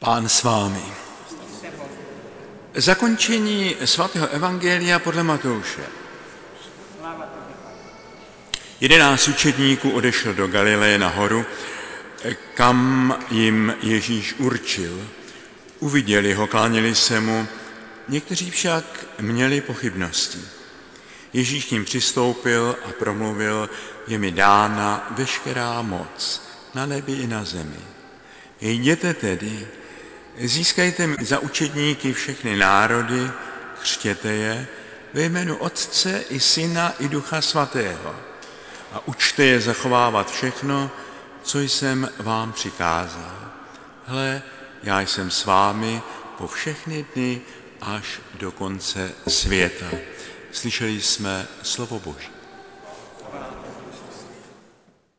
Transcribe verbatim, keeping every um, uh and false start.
Pán s vámi. Zakončení svatého evangelia podle Matouše. Jedenáct učedníků odešlo do Galileje na horu, kam jim Ježíš určil. Uviděli ho, kláněli se mu, někteří však měli pochybnosti. Ježíš k nim přistoupil a promluvil: je mi dána veškerá moc na nebi i na zemi. Jděte tedy, získejte mi za učedníky všechny národy, křtěte je ve jménu Otce i Syna i Ducha Svatého a učte je zachovávat všechno, co jsem vám přikázal. Hle, já jsem s vámi po všechny dny až do konce světa. Slyšeli jsme slovo Boží.